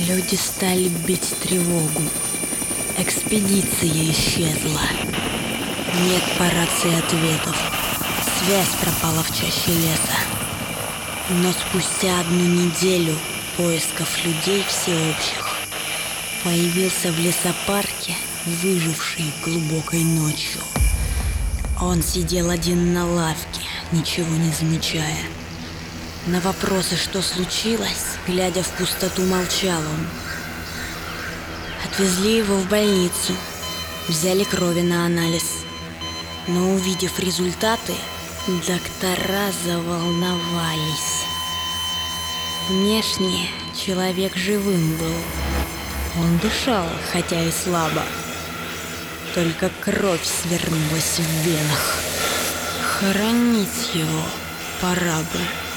Люди стали бить тревогу. Экспедиция исчезла. Нет по рации ответов. Связь пропала в чаще леса. Но спустя 1 неделю поисков людей всеобщих появился в лесопарке выживший глубокой ночью. Он сидел один на лавке, ничего не замечая. На вопросы, что случилось, глядя в пустоту, молчал он. Отвезли его в больницу, взяли крови на анализ. Но, увидев результаты, доктора заволновались. Внешне человек живым был. Он дышал, хотя и слабо. Только кровь свернулась в венах. Хоронить его пора бы.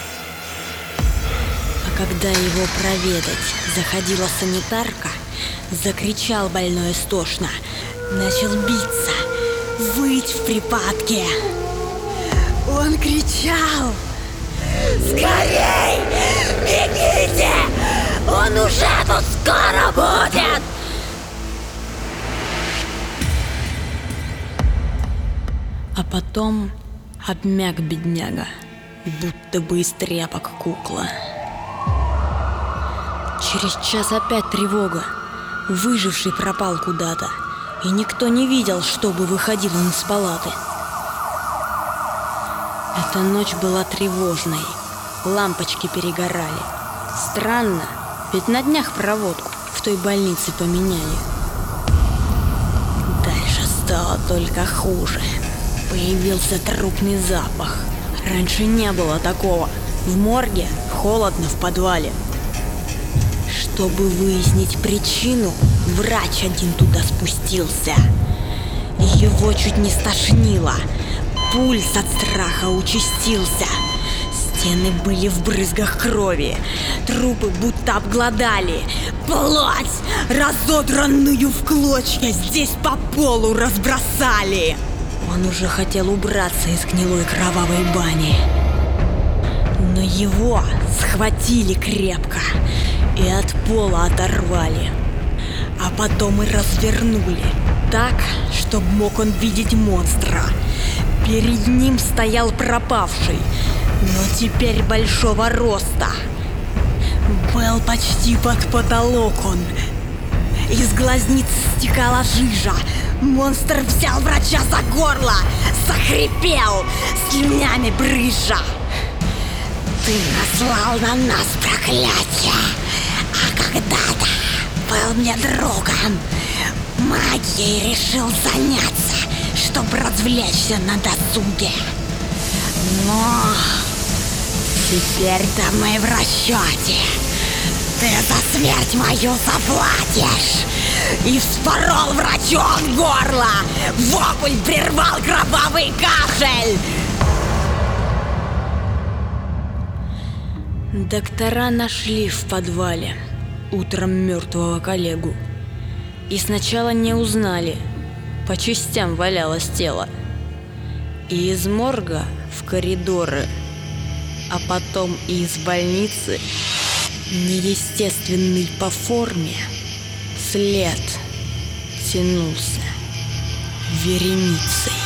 А когда его проведать заходила санитарка, закричал больной истошно, начал биться, выть в припадке. Он кричал: «Скорей! Бегите! Он уже тут скоро будет!» А потом обмяк бедняга, будто бы из тряпок кукла. Через час опять тревога. Выживший пропал куда-то, и никто не видел, чтобы выходил он из палаты. Эта ночь была тревожной. Лампочки перегорали. Странно, ведь на днях проводку в той больнице поменяли. Дальше стало только хуже. Появился трупный запах. Раньше не было такого. В морге холодно в подвале. Чтобы выяснить причину, врач один туда спустился. Его чуть не стошнило. Пульс от страха участился. Стены были в брызгах крови. Трупы будто обглодали. Плоть, разодранную в клочья, здесь по полу разбросали. Он уже хотел убраться из гнилой кровавой бани. Но его схватили крепко и от пола оторвали. А потом и развернули так, чтобы мог он видеть монстра. Перед ним стоял пропавший, но теперь большого роста. Был почти под потолок он. Из глазниц стекала жижа. Монстр взял врача за горло, захрипел, слюнями брызжа. «Ты наслал на нас проклятие, а когда-то был мне другом. Магией решил заняться, чтобы развлечься на досуге. Но теперь-то мы в расчете. Ты за смерть мою заплатишь!» И вспорол врачом горло. Вопль прервал кровавый кашель. Доктора нашли в подвале утром мертвого коллегу. И сначала не узнали. По частям валялось тело. И из морга в коридоры, а потом и из больницы неестественный по форме след тянулся вереницей.